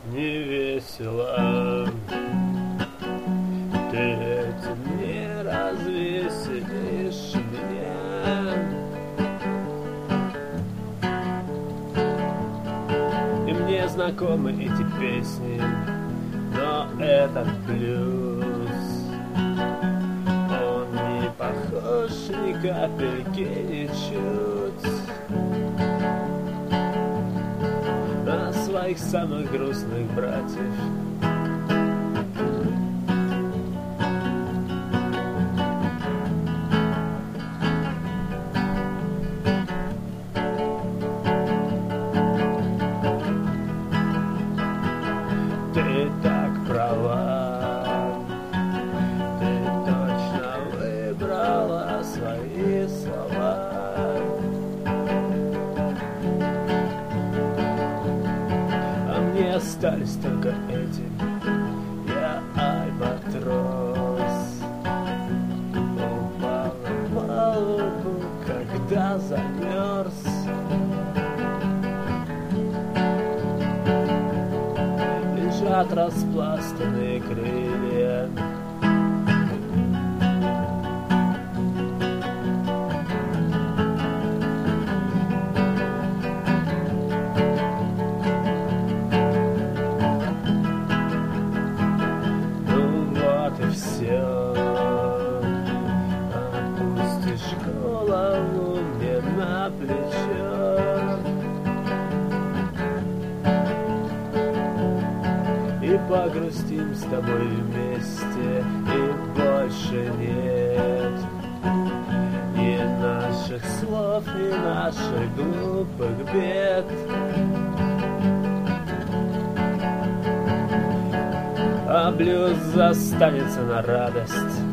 не весело. Ты этим не развеселишь меня. И мне знакомы эти песни, но этот блюз, он не похож ни капельки, ничуть на своих самых грустных братьев. Ты так права, ты точно выбрала свои слова. А мне остались только эти: я альбатрос, упал на палубу, когда замерз. Лежат распластанные крылья. Ну вот и все. Опустишь голову мне на плечо. И погрустим с тобой вместе, и больше нет ни наших слов, ни наших глупых бед. А блюз останется на радость